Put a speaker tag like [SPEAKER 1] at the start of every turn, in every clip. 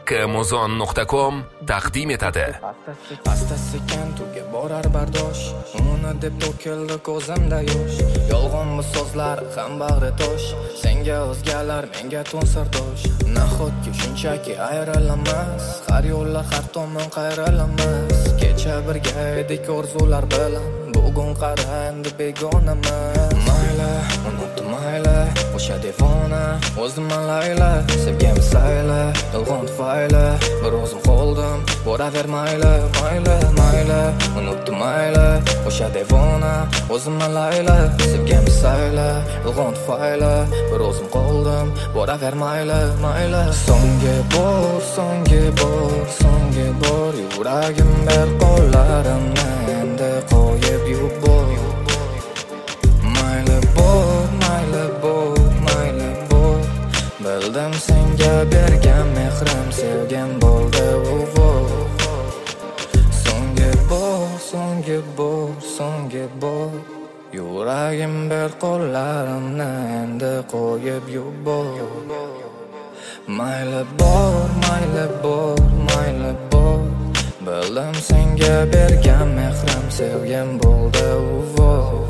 [SPEAKER 1] kmuzon.com taqdim etadi.
[SPEAKER 2] Asta sekin tuga borar bardosh, uni deb to'kildi ko'zimda yosh. Yolg'onmi so'zlar ham bag'ri tosh, senga o'zgalar menga to'nsirdosh. Nahotki shunchaki ayrilamas, har yo'llar har tomon qayrilamas. Kecha birga edik orzular bilan, bugun qara endi begonaman. Mayli, unutdim mayli, o'sha devona o'zimman layla, sevgim sayla, yolg'on tufayli bir o'zim qoldim, boraver mayli, mayli, mayli, unutdim mayli, o'sha devona o'zimman layla, sevgim sayla, yolg'on tufayli bir o'zim qoldim, boraver mayli, mayli. So'nggi bor, so'nggi bor, so'nggi bor, yuragim ber qo'llarimni endi qo'yib yubor. Mayli bor, mayli bor, mayli bor, bildim senga bergan mehrim sevgim bo'ldi u. So'nggi bor, so'nggi bor, so'nggi bor, yuragim ber qo'llarimni endi qo'yib yubor. Mayli bor, mayli bor, mayli bor, bildim senga bergan mehrim sevgim bo'ldi u.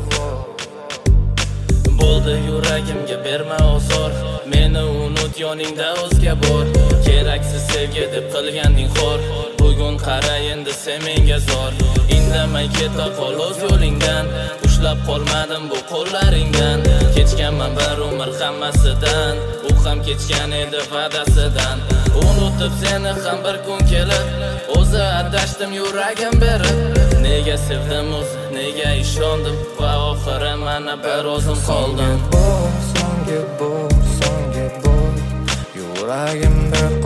[SPEAKER 2] Bo'ldi yuragimga berma ozor, meni unut yoningda o'zga bor. Keraksiz sevgi deb qilganding xor, bugun qara endi sen menga zor. Indamay keta qol o'z yo'lingdan, ushlab qolmadim bu qo'llaringdan. Kechganman bir umr hammasidan, u ham kechgan edi va'dasidan. Unutib seni ham bir kun kelib, o'zi adashdim yuragim berib. Nega sevdim o'zi, nega ishondim va oxiri mana bir o'zim qoldim. So'nggi bor, so'nggi bor, yuragim ber